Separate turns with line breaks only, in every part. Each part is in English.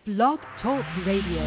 Blog Talk Radio.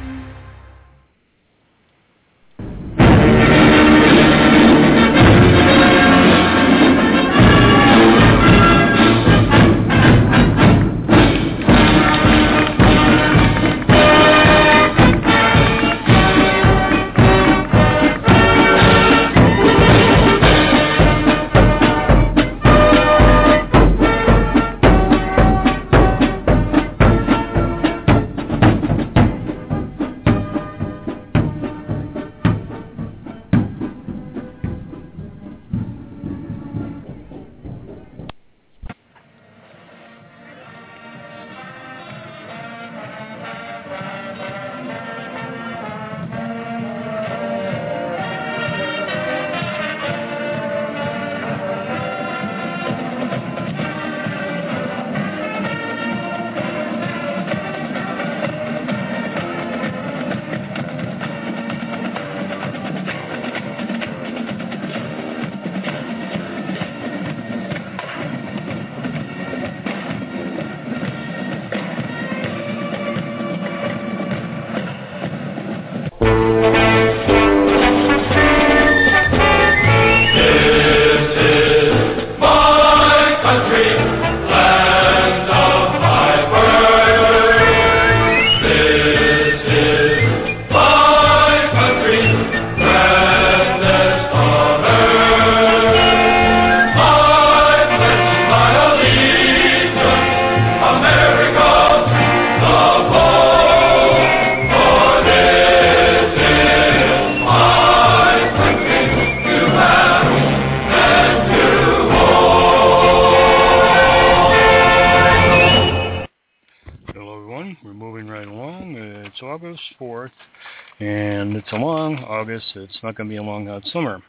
It's not going to be a long, hot summer.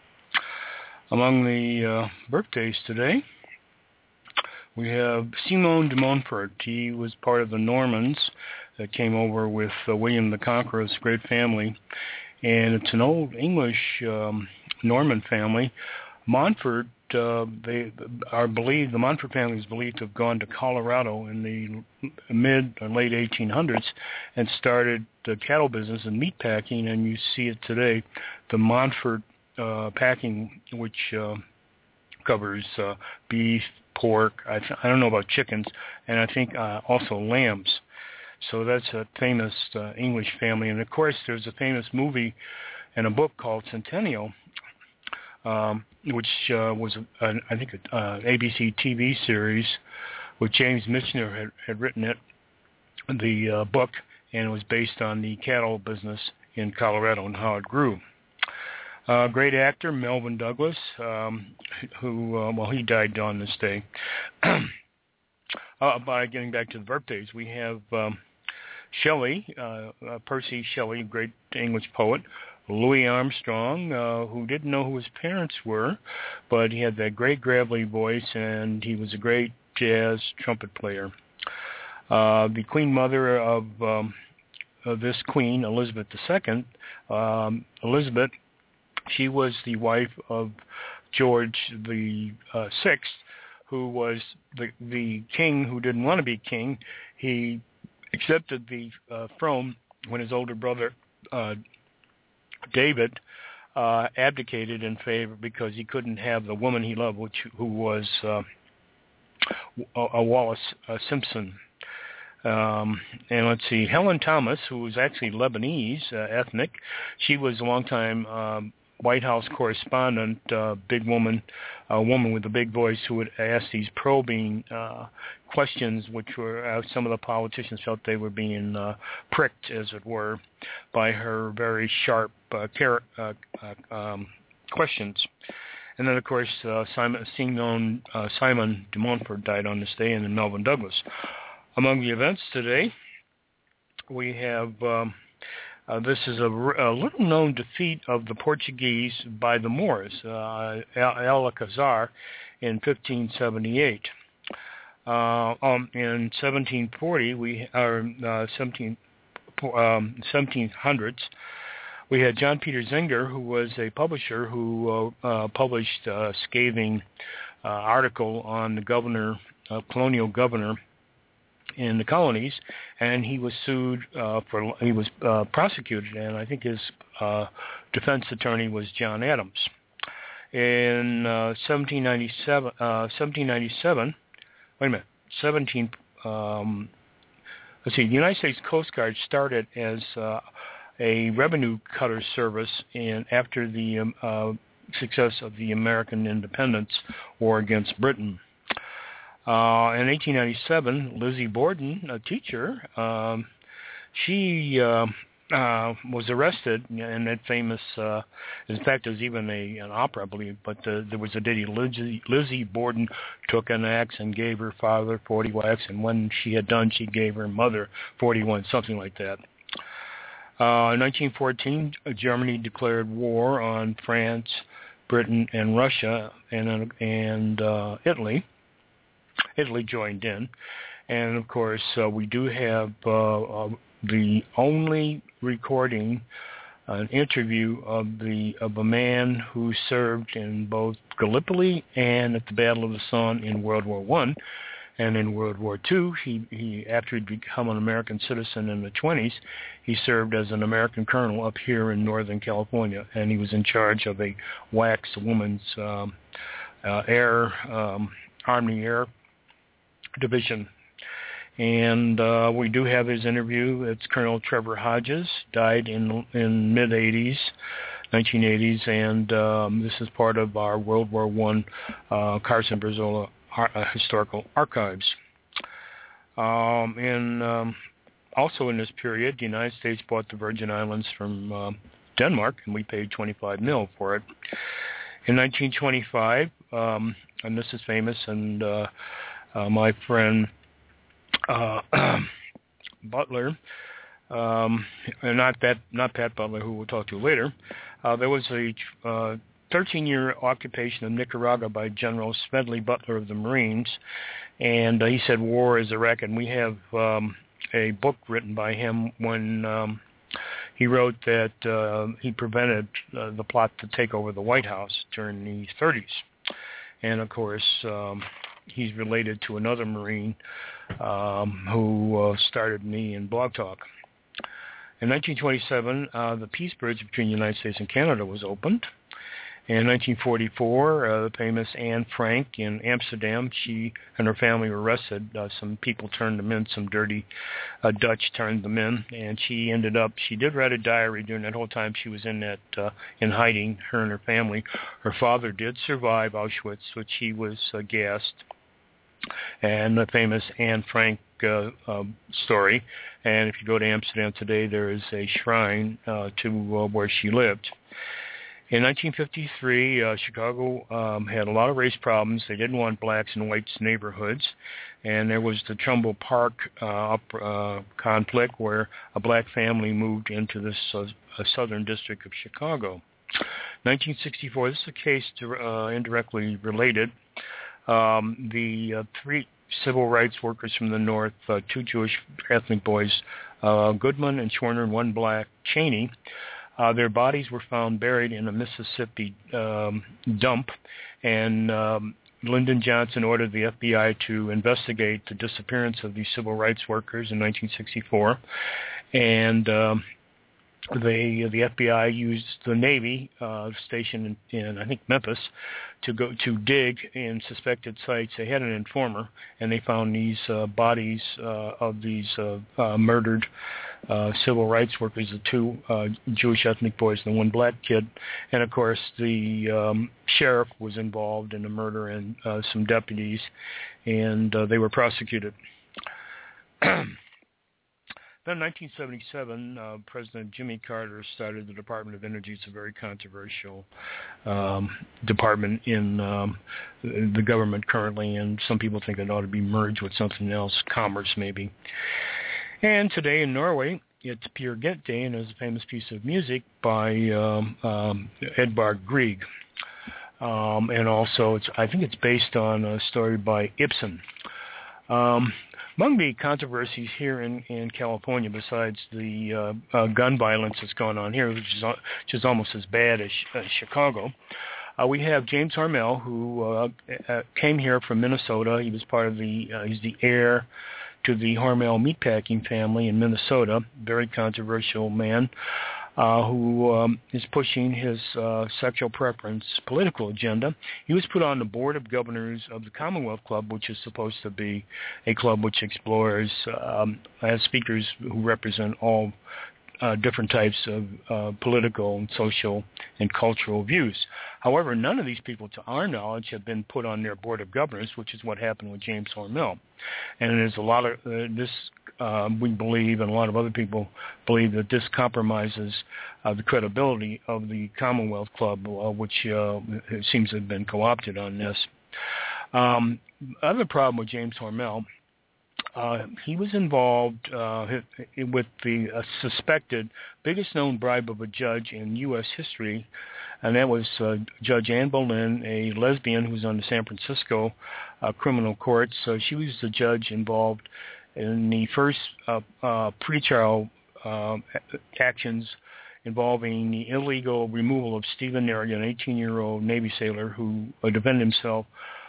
Among the birthdays today, we have Simon de Montfort. He was part of the Normans that came over with William the Conqueror's great family, and it's an old English Norman family. Montfort, the Montfort family is believed to have gone to Colorado in the mid or late 1800s and started the cattle business and meat packing, and you see it today, the Montfort packing, which covers beef, pork, I don't know about chickens, and I think also lambs. So that's a famous English family. And of course, there's a famous movie and a book called Centennial, which was, I think, an ABC TV series with James Michener had written it, the book, and it was based on the cattle business in Colorado and how it grew. Great actor, Melvyn Douglas, who he died on this day. By getting back to the birthdays, we have Shelley, Percy Shelley, great English poet. Louis Armstrong, who didn't know who his parents were, but he had that great gravelly voice, and he was a great jazz trumpet player. The queen mother of this queen, Elizabeth II, Elizabeth, she was the wife of George the Sixth, who was the king who didn't want to be king. He accepted the throne when his older brother David abdicated in favor because he couldn't have the woman he loved, who was Wallis Simpson. And let's see, Helen Thomas, who was actually Lebanese ethnic, she was a longtime White House correspondent, big woman, a woman with a big voice who would ask these probing questions, which were some of the politicians felt they were being pricked, as it were, by her very sharp questions. And then, of course, Simon de Montfort died on this day, and then Melvyn Douglas. Among the events today, we have this is a little-known defeat of the Portuguese by the Moors, Alcazar, in 1578. In 1740, 1700s, we had John Peter Zenger, who was a publisher who published a scathing article on the colonial governor in the colonies, and he was prosecuted, and I think his defense attorney was John Adams. In 1797, the United States Coast Guard started as a revenue cutter service after the success of the American Independence War against Britain. In 1897, Lizzie Borden, a teacher, she was arrested in that famous, in fact, there's even an opera, I believe, but there was a ditty, Lizzie Borden took an axe and gave her father 40 whacks, and when she had done, she gave her mother 41, something like that. In 1914, Germany declared war on France, Britain, and Russia, and Italy. Italy joined in, and of course we do have the only recording, an interview of a man who served in both Gallipoli and at the Battle of the Somme in World War I, and in World War II, he after he'd become an American citizen in the 20s, he served as an American colonel up here in Northern California, and he was in charge of a WACS, Women's Army Air Division. And we do have his interview. It's Colonel Trevor Hodges, died in mid-80s, 1980s, and this is part of our World War I Carson Brizola Historical Archives. Also in this period, the United States bought the Virgin Islands from Denmark, and we paid $25 million for it. In 1925, and this is famous, and my friend Butler, and not Pat Butler, who we'll talk to later, there was a 13-year occupation of Nicaragua by General Smedley Butler of the Marines, and he said war is a wreck, and we have a book written by him when he wrote that he prevented the plot to take over the White House during the 30s. And of course, he's related to another Marine who started me in Blog Talk. In 1927, the Peace Bridge between the United States and Canada was opened. In 1944, the famous Anne Frank in Amsterdam, she and her family were arrested. Some people turned them in, some dirty Dutch turned them in, and she did write a diary during that whole time she was in hiding, her and her family. Her father did survive Auschwitz, which he was gassed, and the famous Anne Frank story. And if you go to Amsterdam today, there is a shrine to where she lived. In 1953, Chicago had a lot of race problems. They didn't want blacks in whites neighborhoods, and there was the Trumbull Park conflict where a black family moved into this southern district of Chicago. 1964, this is a case indirectly related. The three civil rights workers from the North, two Jewish ethnic boys, Goodman and Schwerner, and one black, Cheney, their bodies were found buried in a Mississippi dump, and Lyndon Johnson ordered the FBI to investigate the disappearance of these civil rights workers in 1964, and the FBI used the Navy station in I think Memphis to dig in suspected sites. They had an informer, and they found these bodies of these murdered civil rights workers, the two Jewish ethnic boys and the one black kid. And of course, the sheriff was involved in the murder and some deputies, and they were prosecuted. Then in 1977, President Jimmy Carter started the Department of Energy. It's a very controversial department in the government currently, and some people think it ought to be merged with something else, commerce maybe. And today in Norway, it's Peer Gynt Day, and there's a famous piece of music by Edvard Grieg. And also, I think it's based on a story by Ibsen. Among the controversies here in California, besides the gun violence that's going on here, which is almost as bad as Chicago, we have James Harmel, who came here from Minnesota. He was part of he's the heir to the Hormel meatpacking family in Minnesota, very controversial man, who is pushing his sexual preference political agenda. He was put on the board of governors of the Commonwealth Club, which is supposed to be a club which explores, has speakers who represent all different types of political and social and cultural views. However, none of these people, to our knowledge, have been put on their board of governors, which is what happened with James Hormel. And there's a lot of this, we believe, and a lot of other people believe, that this compromises the credibility of the Commonwealth Club, which seems to have been co-opted on this. Other problem with James Hormel, he was involved with the suspected biggest known bribe of a judge in U.S. history, and that was Judge Anne Boleyn, a lesbian who was on the San Francisco criminal courts. So she was the judge involved in the first pretrial actions involving the illegal removal of Stephen Neri, an 18-year-old Navy sailor who defended himself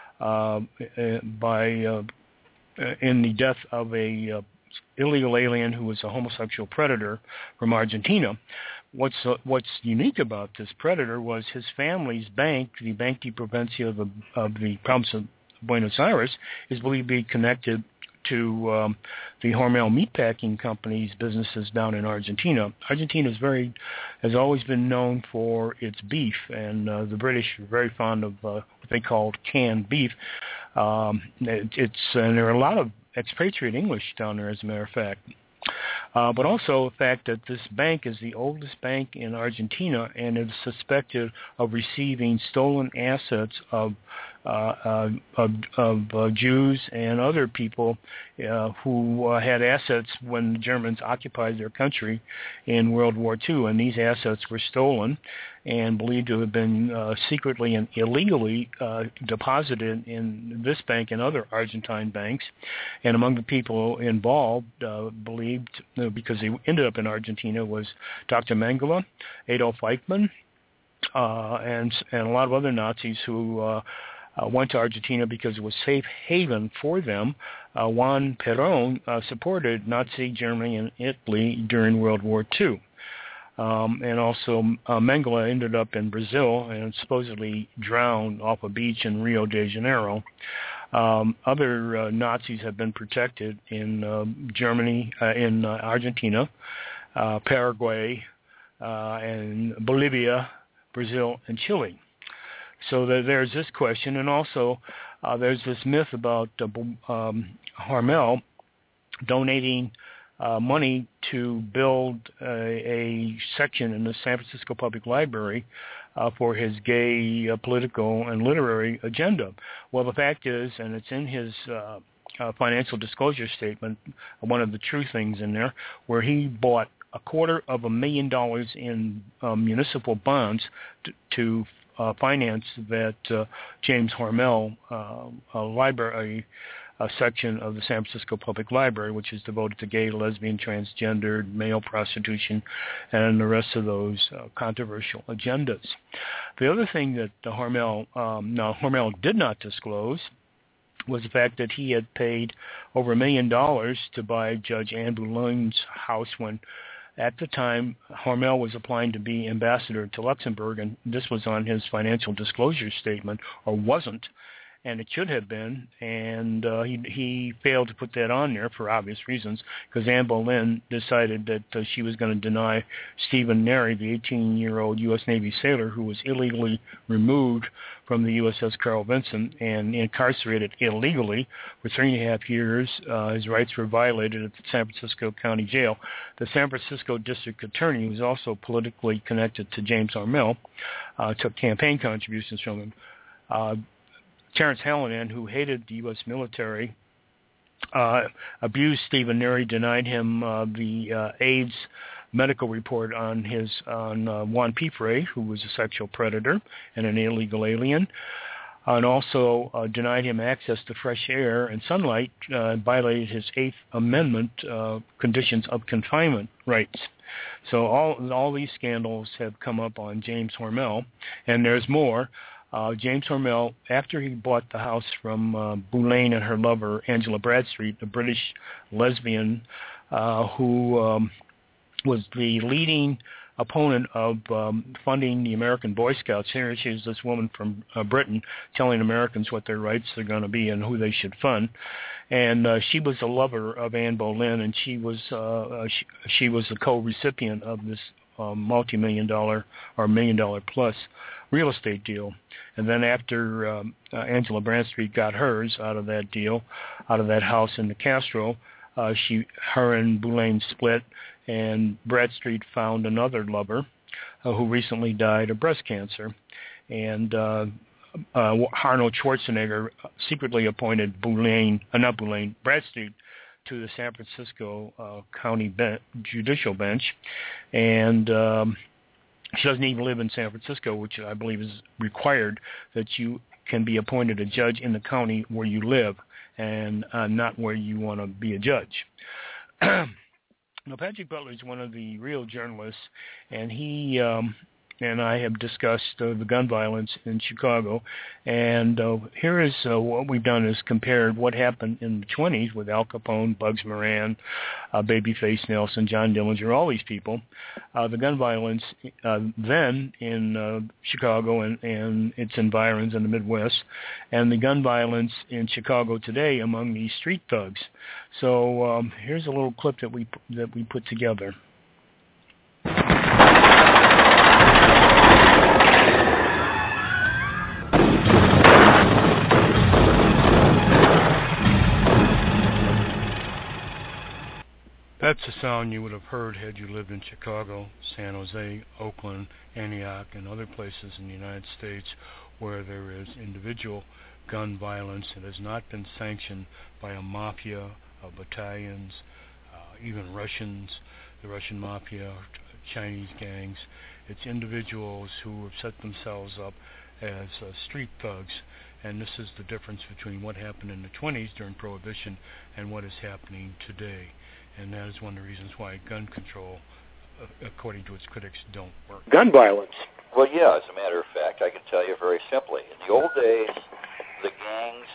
in the death of a illegal alien who was a homosexual predator from Argentina. What's unique about this predator was his family's bank, the Bank de Provincia of the province of Buenos Aires, is believed to be connected to the Hormel meatpacking company's businesses down in Argentina. Argentina has always been known for its beef, and the British are very fond of what they called canned beef. And there are a lot of expatriate English down there, as a matter of fact. But also the fact that this bank is the oldest bank in Argentina and is suspected of receiving stolen assets of Jews and other people who had assets when the Germans occupied their country in World War II, and these assets were stolen and believed to have been secretly and illegally deposited in this bank and other Argentine banks. And among the people involved, believed, because they ended up in Argentina, was Dr. Mengele, Adolf Eichmann, and a lot of other Nazis who went to Argentina because it was safe haven for them. Juan Perón supported Nazi Germany and Italy during World War II. And also Mengele ended up in Brazil and supposedly drowned off a beach in Rio de Janeiro. Other Nazis have been protected in Germany, in Argentina, Paraguay, and Bolivia, Brazil, and Chile. So there's this question, and also there's this myth about Hormel donating money to build a section in the San Francisco Public Library for his gay political and literary agenda. Well, the fact is, and it's in his financial disclosure statement, one of the true things in there, where he bought $250,000 in municipal bonds to finance that James Hormel library section of the San Francisco Public Library, which is devoted to gay, lesbian, transgendered, male prostitution, and the rest of those controversial agendas. The other thing that Hormel did not disclose was the fact that he had paid over $1 million to buy Judge Anne Boleyn's house when, at the time, Hormel was applying to be ambassador to Luxembourg, and this was on his financial disclosure statement, or wasn't, and it should have been, and he failed to put that on there for obvious reasons, because Anne Boleyn decided that she was going to deny Stephen Neri, the 18-year-old U.S. Navy sailor who was illegally removed from the USS Carl Vinson and incarcerated illegally for 3.5 years. His rights were violated at the San Francisco County Jail. The San Francisco District Attorney, who was also politically connected to James Hormel, took campaign contributions from him. Terrence Hallinan, who hated the U.S. military, abused Stephen Neri, denied him the AIDS medical report on Juan Pifre, who was a sexual predator and an illegal alien, and also denied him access to fresh air and sunlight, violated his Eighth Amendment conditions of confinement rights. So all these scandals have come up on James Hormel, and there's more. James Hormel, after he bought the house from Boulain and her lover, Angela Bradstreet, a British lesbian who was the leading opponent of funding the American Boy Scouts. Here she is, this woman from Britain, telling Americans what their rights are going to be and who they should fund. And she was a lover of Anne Boleyn, and she was the co-recipient of this multi-million-dollar or million-dollar-plus real estate deal. And then after Angela Bradstreet got hers out of that deal, out of that house in the Castro, her and Boulain split, and Bradstreet found another lover who recently died of breast cancer. And Arnold Schwarzenegger secretly appointed Bradstreet to the San Francisco County Judicial Bench. And she doesn't even live in San Francisco, which I believe is required, that you can be appointed a judge in the county where you live and not where you want to be a judge. Now, Patrick Butler is one of the real journalists, and he and I have discussed the gun violence in Chicago. And here is what we've done is compared what happened in the 20s with Al Capone, Bugs Moran, Babyface Nelson, John Dillinger, all these people. The gun violence then in Chicago and its environs in the Midwest, and the gun violence in Chicago today among these street thugs. So here's a little clip that we put together. That's the sound you would have heard had you lived in Chicago, San Jose, Oakland, Antioch, and other places in the United States where there is individual gun violence that has not been sanctioned by a mafia of battalions, even Russians, the Russian mafia, Chinese gangs. It's individuals who have set themselves up as street thugs. And this is the difference between what happened in the 20s during Prohibition and what is happening today. And that is one of the reasons why gun control, according to its critics, don't work.
Gun violence.
Well, yeah, as a matter of fact, I can tell you very simply. In the old days, the gangs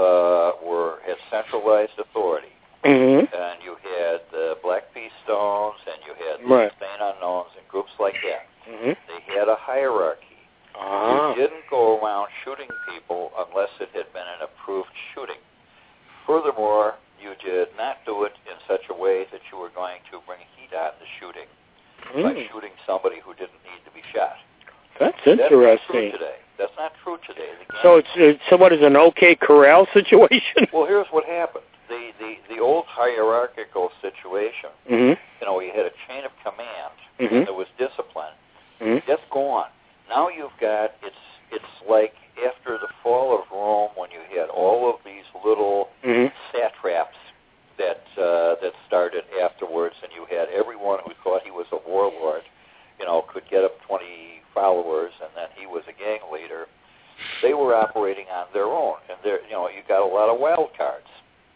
had centralized authority.
Mm-hmm.
And you had the Black P-Stones, and you had the Insane Unknowns, and groups like that.
Mm-hmm.
They had a hierarchy. You didn't go around shooting people unless it had been an approved shooting. Furthermore, you did not do it in such a way that you were going to bring heat on the shooting by shooting somebody who didn't need to be shot.
That's interesting.
That's not true today.
So it's what is an OK Corral situation?
Well, here's what happened. The old hierarchical situation,
mm-hmm.
You had a chain of command,
mm-hmm.
and there was discipline.
Mm-hmm.
That's gone. Now you've got, it's like after the fall of Rome when you had all of these little
mm-hmm.
satraps that started afterwards, and you had everyone who thought he was a warlord, could get up 20 followers, and then he was a gang leader. They were operating on their own, and you got a lot of wild cards.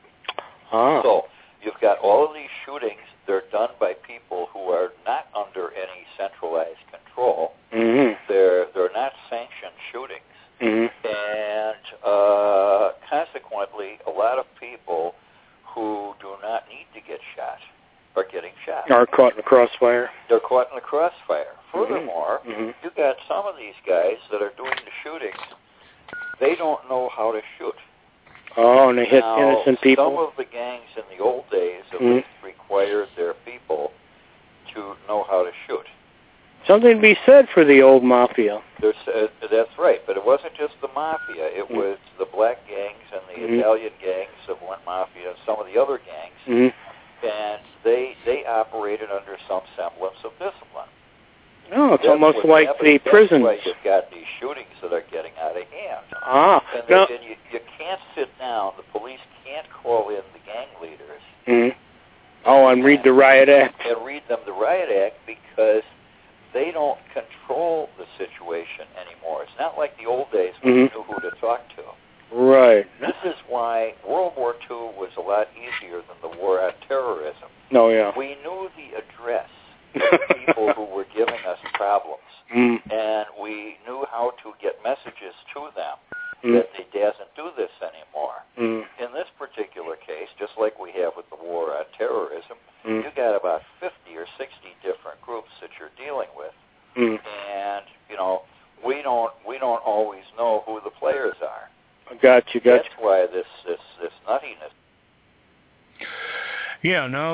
So you've got all of these shootings. They're done by people who are not under any centralized control.
Mm-hmm.
They're not sanctioned shootings.
Mm-hmm.
And consequently, a lot of people who do not need to get shot are getting shot.
Are caught in the crossfire.
They're caught in the crossfire. Furthermore,
mm-hmm.
you got some of these guys that are doing the shootings. They don't know how to shoot.
Oh, and they hit
now,
innocent people?
Some of the gangs in the old days at
mm-hmm.
least required their people to know how to shoot.
Something to be said for the old mafia.
That's right, but it wasn't just the mafia. It mm-hmm. was the black gangs and the
mm-hmm.
Italian gangs of Went Mafia and some of the other gangs,
mm-hmm.
and they operated under some semblance of discipline.
Oh, it's almost like the prisons.
That's why you've got these shootings that are getting out of hand. And you can't sit down. The police can't call in the gang leaders.
Mm-hmm. Oh, and read the Riot Act.
And read them the Riot Act because they don't control the situation anymore. It's not like the old days when
mm-hmm.
you knew who to talk to.
Right.
This is why World War II was a lot easier than the war on terrorism.
Oh, yeah.
We knew the address of people who were giving us problems. and we knew how to get messages to them that they doesn't do this anymore. In this particular case, just like we have with the war on terrorism, you got about 50 or 60 different groups that you're dealing with, and we don't always know who the players are.
Gotcha.
That's why this nuttiness.
Yeah. Now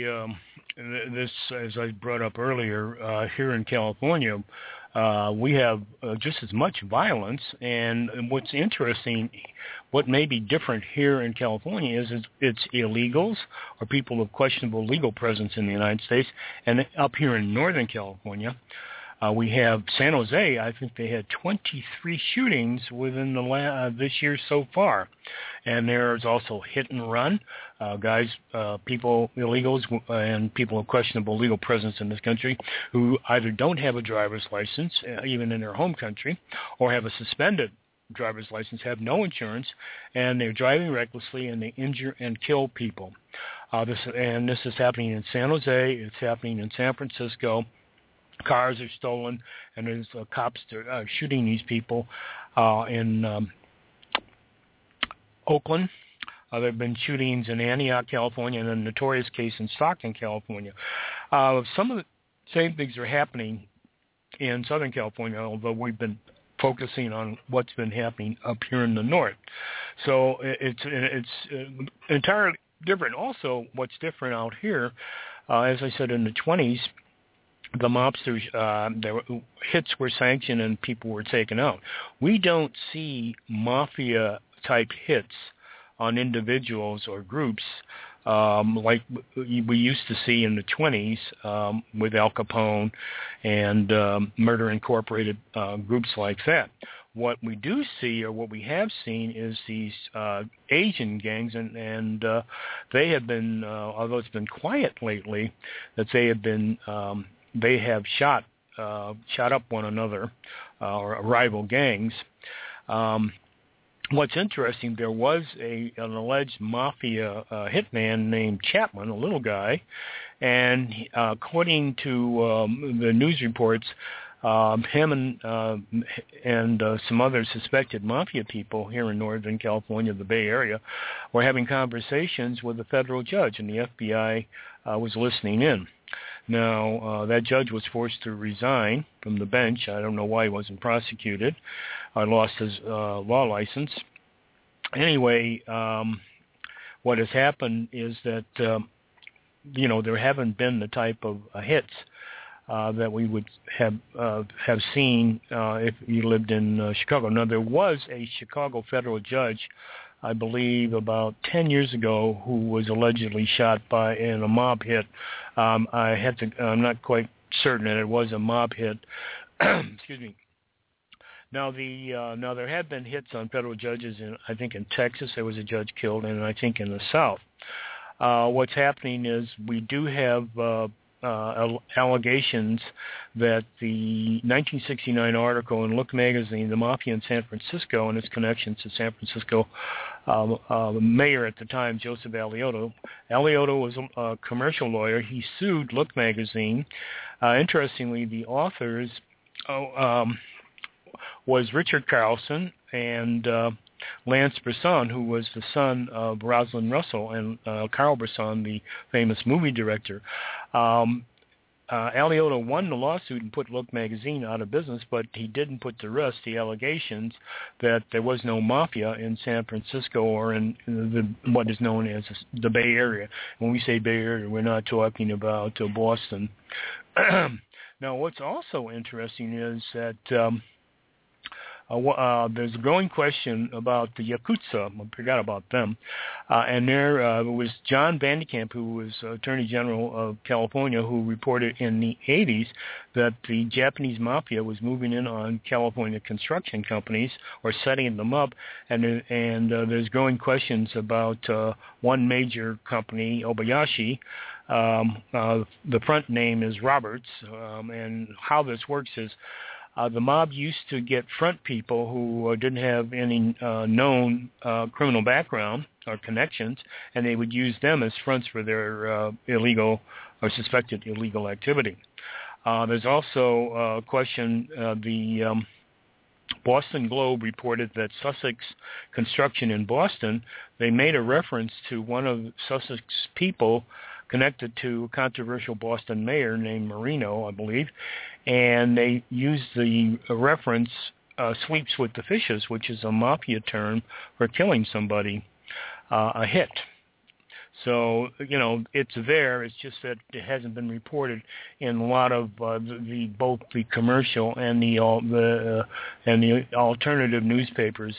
this, as I brought up earlier, here in California, we have just as much violence. And what's interesting, what may be different here in California is it's illegals or people of questionable legal presence in the United States. And up here in Northern California, we have San Jose. I think they had 23 shootings within this year so far. And there's also hit and run. People, illegals, and people of questionable legal presence in this country who either don't have a driver's license, even in their home country, or have a suspended driver's license, have no insurance, and they're driving recklessly, and they injure and kill people. This is happening in San Jose. It's happening in San Francisco. Cars are stolen, and there's cops shooting these people in Oakland. There have been shootings in Antioch, California, and a notorious case in Stockton, California. Some of the same things are happening in Southern California, although we've been focusing on what's been happening up here in the north. So it's entirely different. Also, what's different out here, as I said, in the 20s, the mobsters, their hits were sanctioned and people were taken out. We don't see mafia-type hits on individuals or groups like we used to see in the 20s with Al Capone and Murder Incorporated, groups like that. What we do see, or what we have seen, is these Asian gangs, and they have been, although it's been quiet lately, that they have shot up one another, or rival gangs. What's interesting, there was an alleged mafia hitman named Chapman, a little guy, and according to the news reports, him and some other suspected mafia people here in Northern California, the Bay Area, were having conversations with a federal judge, and the FBI was listening in. Now, that judge was forced to resign from the bench. I don't know why he wasn't prosecuted. Lost his law license. Anyway, what has happened is that, there haven't been the type of hits that we would have seen if you lived in Chicago. Now, there was a Chicago federal judge, I believe about 10 years ago, who was allegedly shot in a mob hit. I'm not quite certain that it was a mob hit. Excuse me. Now there have been hits on federal judges I think in Texas there was a judge killed, and I think in the South. What's happening is we do have allegations that the 1969 article in Look magazine, The Mafia in San Francisco and its connections to San Francisco, the mayor at the time, Joseph Alioto. Alioto was a commercial lawyer. He sued Look magazine. Interestingly, the authors was Richard Carlson and Lance Bresson, who was the son of Rosalind Russell and Carl Bresson, the famous movie director. Alioto won the lawsuit and put Look magazine out of business, but he didn't put to rest the allegations that there was no mafia in San Francisco or in what is known as the Bay Area. When we say Bay Area, we're not talking about Boston. Now, what's also interesting is that there's a growing question about the Yakuza. I forgot about them. And there was John Vandekamp, who was Attorney General of California, who reported in the 80s that the Japanese mafia was moving in on California construction companies or setting them up. And there's growing questions about one major company, Obayashi. The front name is Roberts. And how this works is the mob used to get front people who didn't have any known criminal background or connections, and they would use them as fronts for their illegal or suspected illegal activity. There's also a question, the Boston Globe reported that Sussex Construction in Boston, they made a reference to one of Sussex people connected to a controversial Boston mayor named Marino, I believe, and they used the reference sweeps with the fishes, which is a mafia term for killing somebody, a hit. So, it's there. It's just that it hasn't been reported in a lot of both the commercial and the alternative newspapers.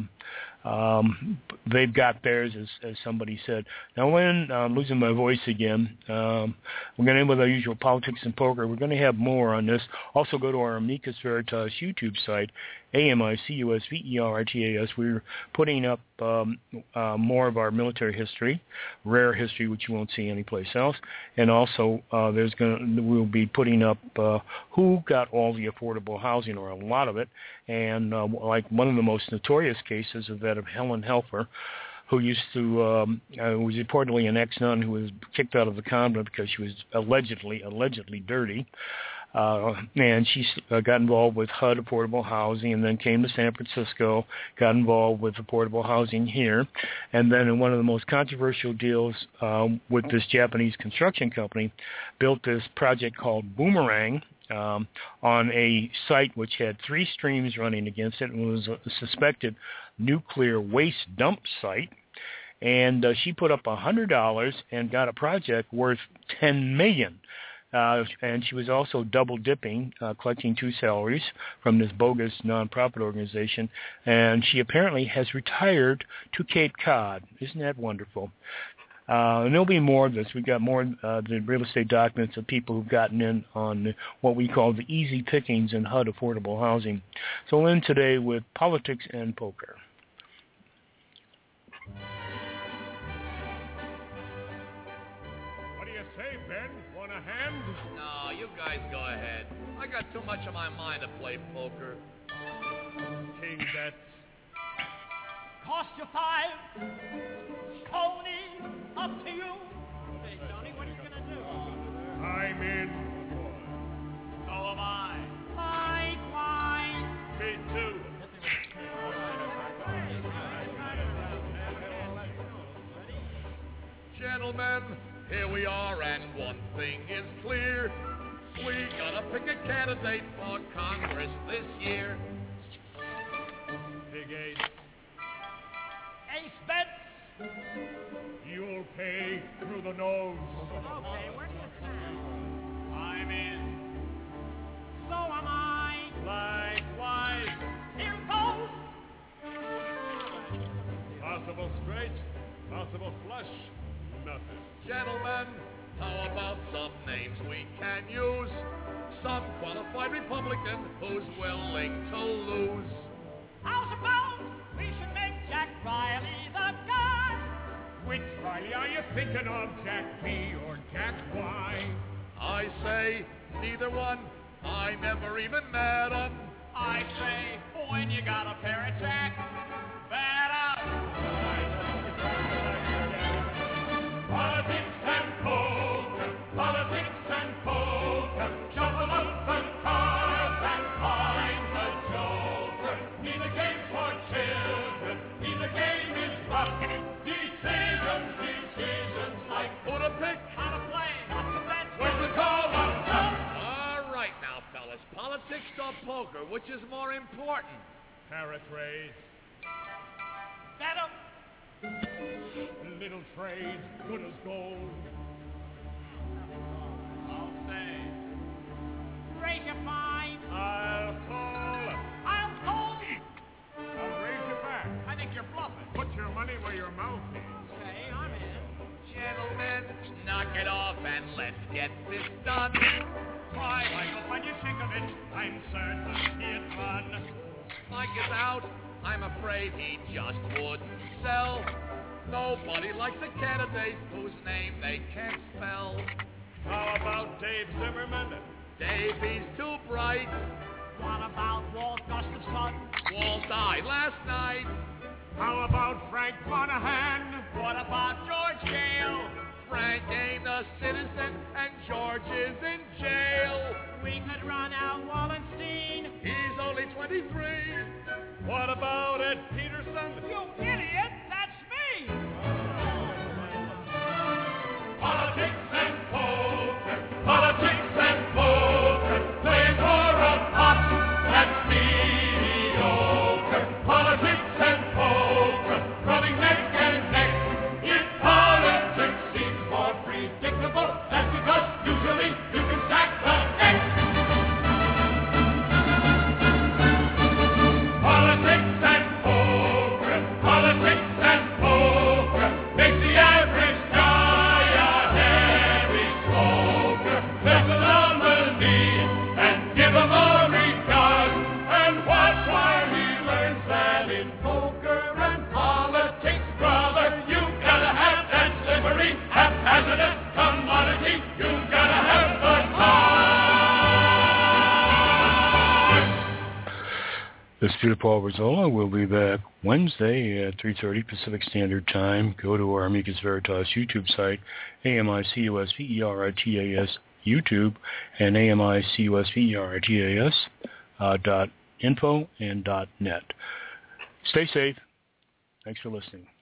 They've got theirs, as somebody said. Now, when I'm losing my voice again, we're going to end with our usual politics and poker. We're going to have more on this. Also, go to our Amicus Veritas YouTube site, AMICUSVERTAS. We're putting up more of our military history, rare history, which you won't see anyplace else. And also, we'll be putting up who got all the affordable housing, or a lot of it. And like one of the most notorious cases of that of Helen Helfer, who used to was reportedly an ex-nun who was kicked out of the convent because she was allegedly dirty. And she got involved with HUD affordable housing, and then came to San Francisco, got involved with affordable housing here, and then in one of the most controversial deals with this Japanese construction company, built this project called Boomerang on a site which had 3 streams running against it, and was a suspected nuclear waste dump site. And she put up $100 and got a project worth $10 million. And she was also double dipping, collecting 2 salaries from this bogus nonprofit organization. And she apparently has retired to Cape Cod. Isn't that wonderful? And there'll be more of this. We've got more the real estate documents of people who've gotten in on what we call the easy pickings in HUD affordable housing. So we'll end today with politics and poker.
What do you say, Ben? Want a hand?
No, you guys go ahead. I got too much on my mind to play poker.
King bets.
Cost you 5. Tony, up to you. Hey, Tony, what are you going to do?
I'm in.
So am I. Likewise.
Me too.
Gentlemen, here we are, and one thing is clear. We gotta pick a candidate for Congress this year.
Big Ace.
Ace bets.
You'll pay through the nose.
Okay, where do you stand? I'm in. So am I.
Likewise.
Here goes.
Possible straight, possible flush, nothing.
Gentlemen, how about some names we can use? Some qualified Republican who's willing to lose.
How's about we should make Jack Riley the guy?
Which Riley are you thinking of, Jack B or Jack Y?
I say neither one. I never even met him.
I say when you got a pair of Jack, bet up.
Politics and poker, politics and poker, shuffle up and cards and find the joker. Neither game for children, neither game is rough. Decisions like
Who to pick?
How to play, what to bet,
when to call up.
All right now, fellas. Politics or poker, which is more important?
Paraphrase,
bet 'em.
little trade, good as gold.
I'll say, raise your fine.
I'll call.
I'll call.
I'll raise you back.
I think you're bluffing.
Put your money where your mouth is.
Okay, I'm in.
Gentlemen, knock it off and let's get this done.
Why, Michael, when you think of it, I'm certain he'd run.
Mike is out. I'm afraid he just wouldn't sell. Nobody likes a candidate whose name they can't spell.
How about Dave Zimmerman?
Dave, he's too bright.
What about Walt Gustafson?
Walt died last night.
How about Frank Monahan?
What about George Gale?
Frank ain't a citizen and George is in jail.
23. What about Ed Peterson?
You idiot, that's me!
Politics and poker, politics and poker, playing for a pot that's mediocre. Politics and poker, rubbing neck and neck. If politics seems more predictable, that's because usually you can stack the deck. Politics and poker, politics and poker, makes the average guy a heavy smoker. Let the nominee and give him a regard, and watch while he learns that in poker and politics, brother, you gotta have that slippery, haphazardous commodity. You gotta have the card.
This is Peter Paul Rizzola. We'll be back Wednesday at 3:30 Pacific Standard Time. Go to our Amicus Veritas YouTube site, AMICUSVERITAS YouTube, and AMICUSVERITAS .info and .net. Stay safe. Thanks for listening.